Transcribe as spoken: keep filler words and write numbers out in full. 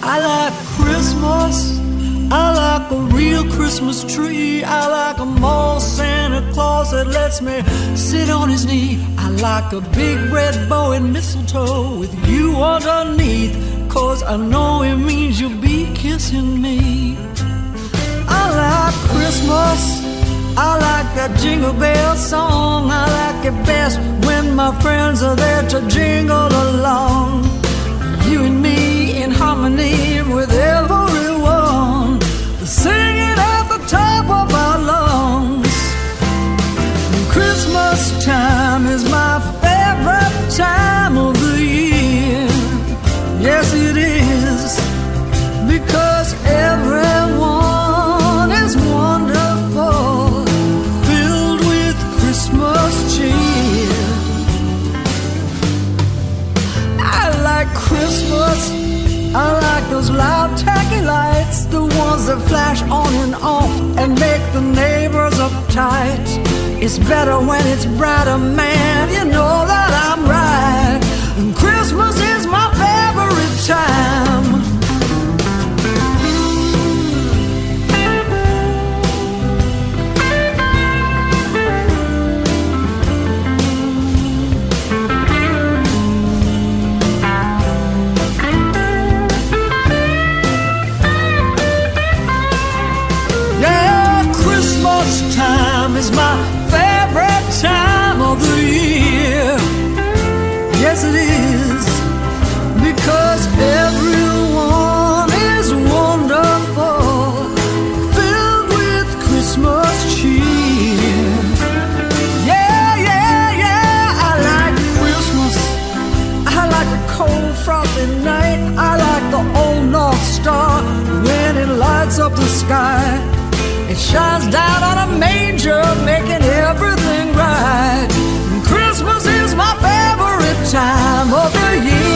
I like Christmas. I like a real Christmas tree. I like a mall Santa Claus that lets me sit on his knee. I like a big red bow and mistletoe with you underneath, 'cause I know it means you'll be kissing me. I like Christmas. I like that Jingle Bell song. I like it best when my friends are there to jingle along. You and me in harmony with everyone, singing at the top of our lungs. Christmas time is my favorite time of the year. Yes, it is, because everyone is wonderful, filled with Christmas cheer. I like Christmas. I like those loud tacky lights, the ones that flash on and off and make the neighbors uptight. It's better when it's brighter, man, you know that I'm right. And Christmas is my favorite time. Time is my favorite time of the year. Yes, it is, because everyone is wonderful, filled with Christmas cheer. Yeah, yeah, yeah, I like Christmas. I like the cold, frosty night. I like the old North Star when it lights up the sky. It shines down on a manger, making everything right. And Christmas is my favorite time of the year.